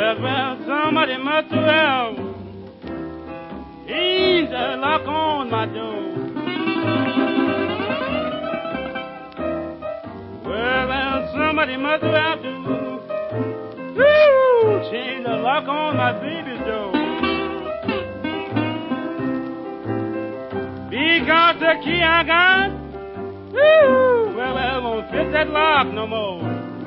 Well, somebody must have eased the lock on my door. Well, somebody must have to change the lock on my baby's door. Because the key I got, well, won't fit that lock no more.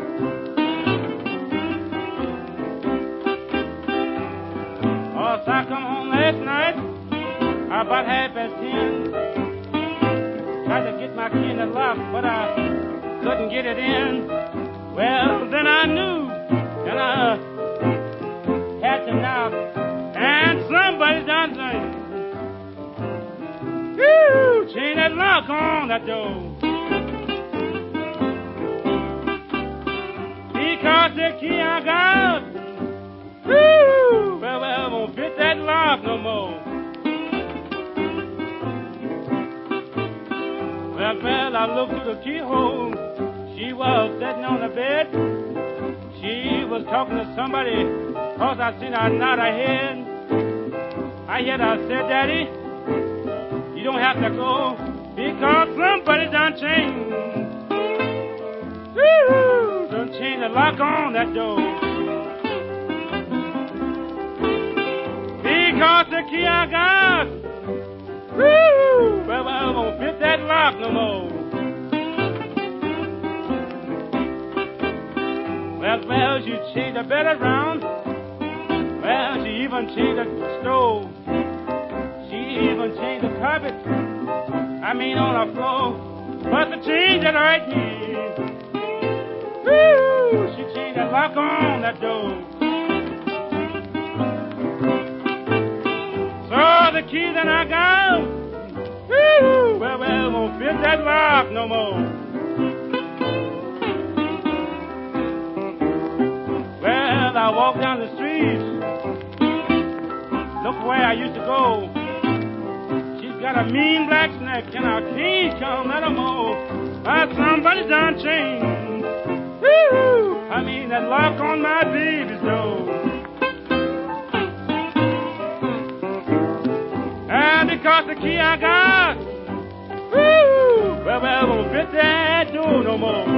So I come home last night, about 10:30. Tried to get my key in the lock, but I couldn't get it in. Well, then I knew, and I had to knock, and somebody done things. Change that lock on that door. Because the key I got, well, won't fit that lock no more. Well, I looked through the keyhole. She was sitting on the bed. She was talking to somebody, cause I seen her nod her head. I heard her say, Daddy, you don't have to go, because somebody done changed. Done changed the lock on that door. Because the key I got, well, won't fit that lock no more. Well, she changed the bed around. Well, she even changed the stove. She even changed the carpet, on the floor. But the change that hurt me, she changed the lock on that door. So the key that I got, well, won't fit that lock no more. Well, I walk down the street, look where I used to go. She's got a mean black snake, and I can't come no more. Somebody done changed. That lock on my baby's door. And because the key I got, well, won't fit that door no more.